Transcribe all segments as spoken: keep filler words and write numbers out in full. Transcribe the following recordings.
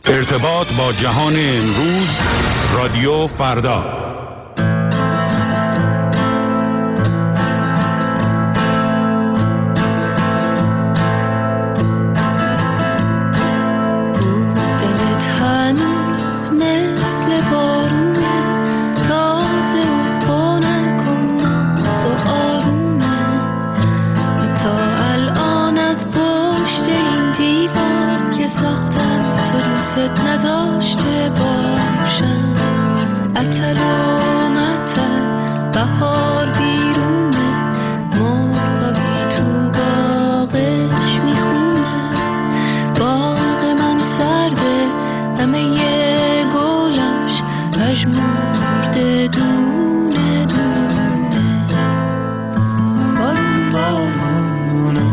ارتباط با جهان امروز، رادیو فردا. نداشته باشم عطر و مطر بهار بیرونه مرغابی تو باغش میخونه باغ من سرده همه یه گلاش پژمرده دونه دونه بارون بارونه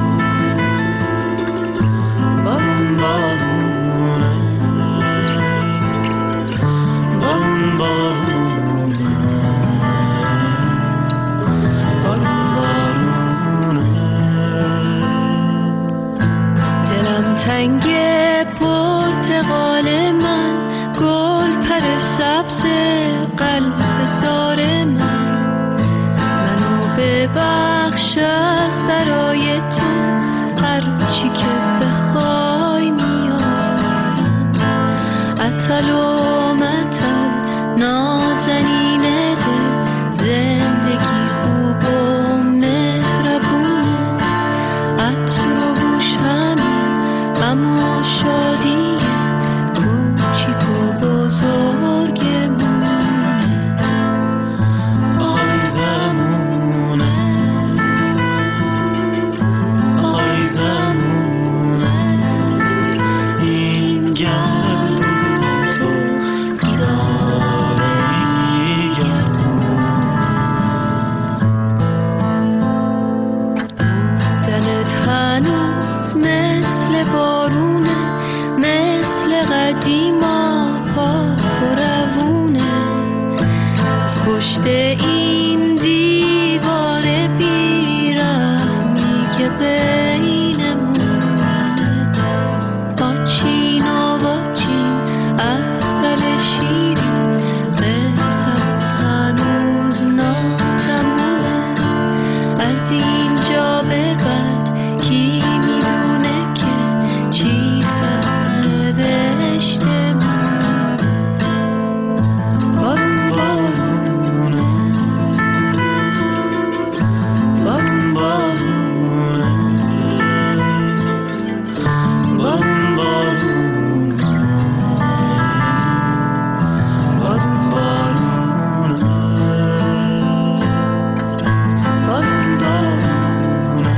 بارون بارونه رنگ پرتقال من گل پر سبز قلب زار من منو ببخش از برای تو هر چی که بخوای میارم عطل و مطل نازنین دل زندگی خوب و مهربونه عطر و بوش همین اما شادی کوچیک و بزرگمونه آی زمونه آی زمونه این گرد تو بیداره دلت هنوز مثل بارونه مثل قدیما پاک و روونه از پشت این دیوار بیرحمی که بینمونه با چین و با چین عسل شیرین قصم هنوز ناتمومه از اینجا به بعد کی میدونه که چی سرنوشته من بارون بارونه بارون بارونه بارون بارونه بارون بارونه بارون بارونه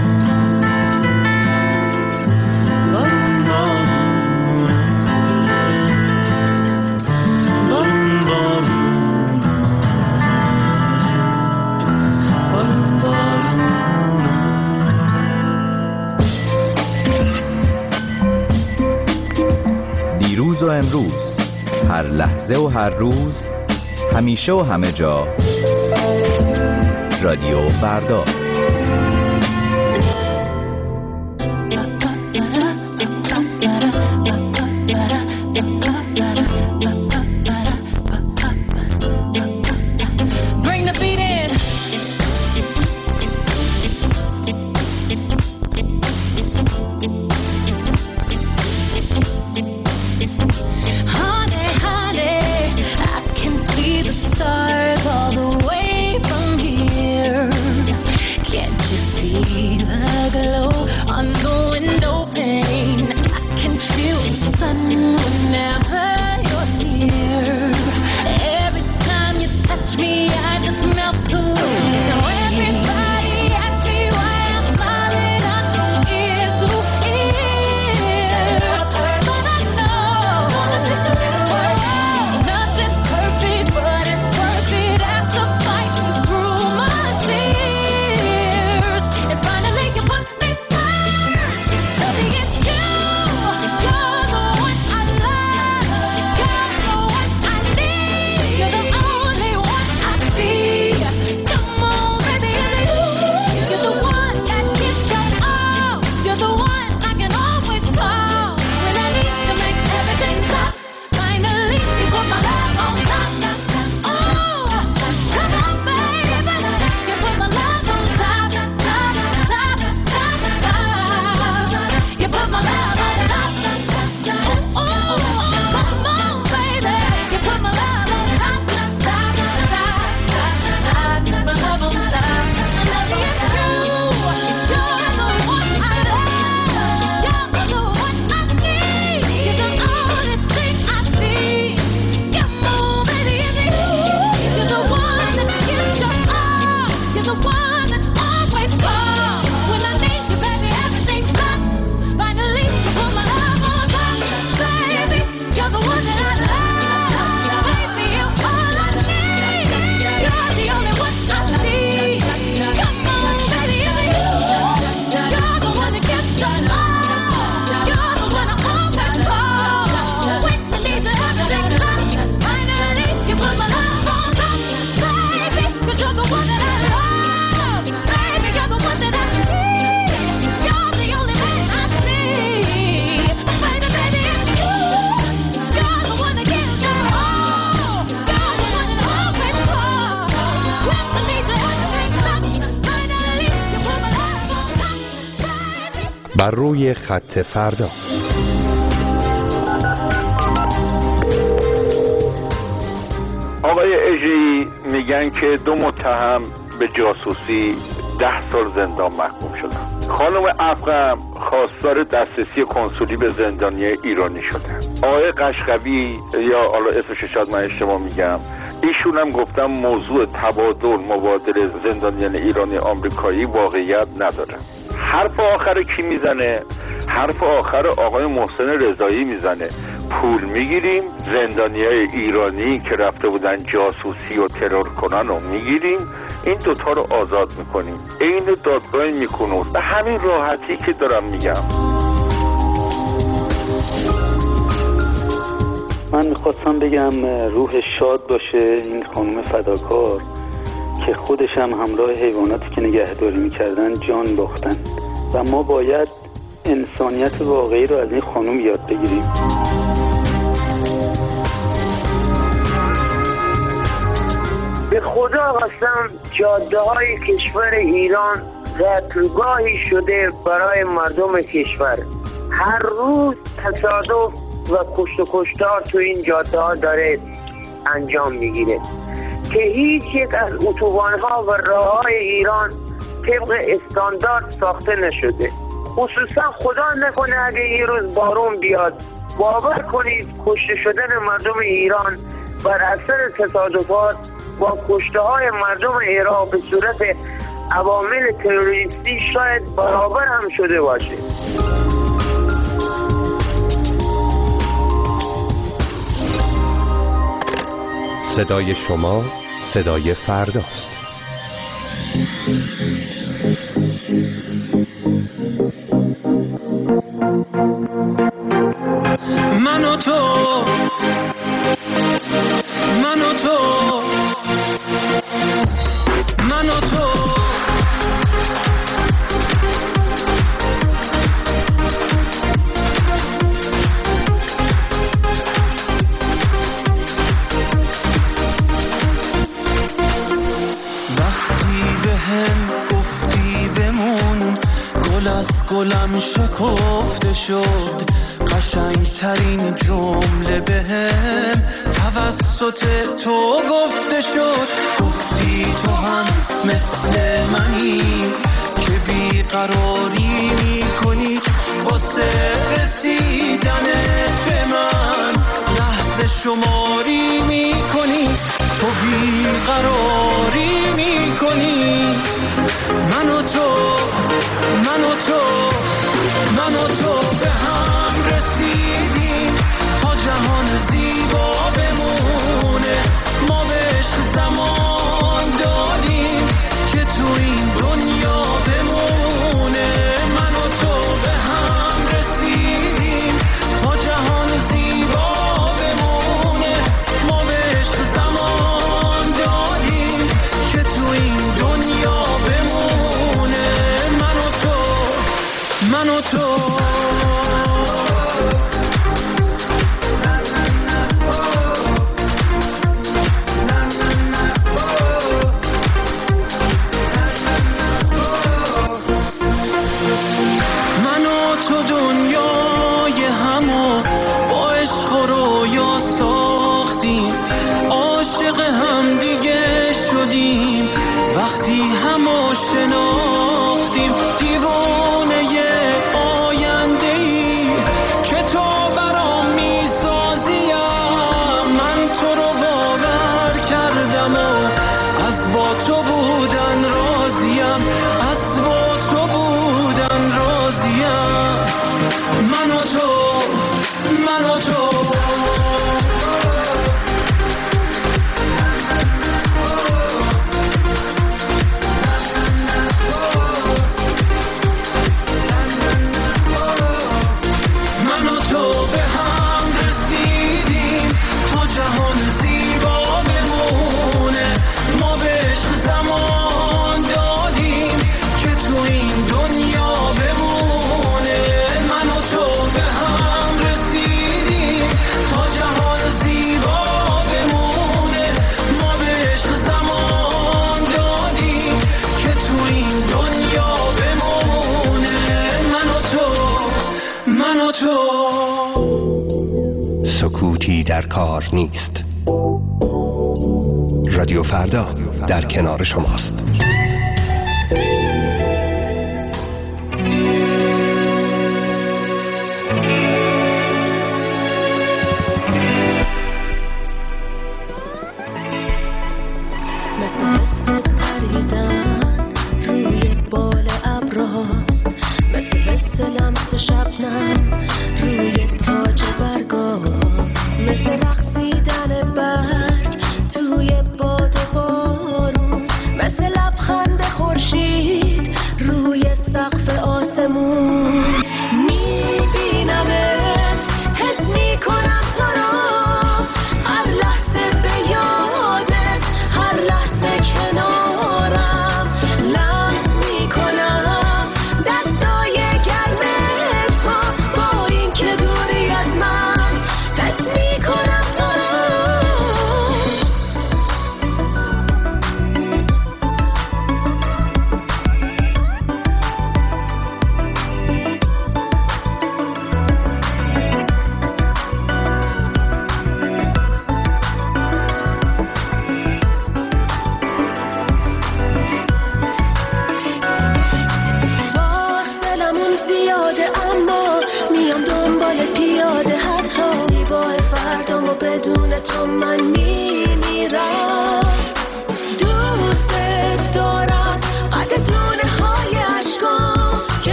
دیروز و امروز، هر لحظه و هر روز، همیشه و همه جا، رادیو فردا. برنامه خط فردا. آقای اژه‌ای میگن که دو متهم به جاسوسی ده سال زندان محکوم شدن. خانم افغم خواستار دسترسی کنسولی به زندانی ایرانی شدن. آقای قشقوی یا حالا اسمش شاید من اشتباه میگم، ایشون هم گفتم موضوع تبادل مبادله زندانیان ایرانی آمریکایی واقعیت نداره. حرف آخر کی میزنه؟ حرف آخر آقای محسن رضایی میزنه. پول میگیریم، زندانیای ایرانی که رفته بودن جاسوسی و ترور کنن رو میگیریم، این دوتا رو آزاد میکنیم. این دادگاه میکنه به همین راحتی که دارم میگم. من میخواستم بگم روح شاد باشه این خانم فداکار که خودش هم همراه حیواناتی که نگهداری میکردن جان باختن و ما باید انسانیت واقعی رو از این خانم یاد بگیریم. به خدا قسم جاده های کشور ایران قتلگاهی شده برای مردم کشور. هر روز تصادف و کشت و کشتار تو این جاده ها داره انجام میگیره که هیچ یک از اتوبان ها و راه های ایران طبق استاندارد ساخته نشده. خصوصا خدا نکنه اگه یه روز بارون بیاد، باور کنید کشته شدن مردم ایران بر اثر تصادفات با کشته های مردم عراق به صورت عوامل تروریستی شاید برابر هم شده باشه. صدای شما صدای فرداست. من و تو من و تو من و تو وقتی به هم گفتی بمون، گل از گلم شکفته شد. قشنگترین جمله به هم توسط تو گفته شد. گفتی تو هم مثل منی که بیقراری میکنی واسه رسیدنت به من، لحظه شماری میکنی، تو بیقراری میکنی. من و تو من و تو من و تو به هم رسیدیم تا جهان زیبا بمونه. ما بهش زمان دادیم که تو این دنیا بمونه. من و تو به هم رسیدیم سکوتی در کار نیست. رادیو فردا در کنار شماست.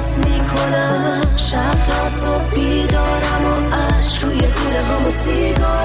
شب تا صبح بیدارم و عشق روی گونه هم و سیگار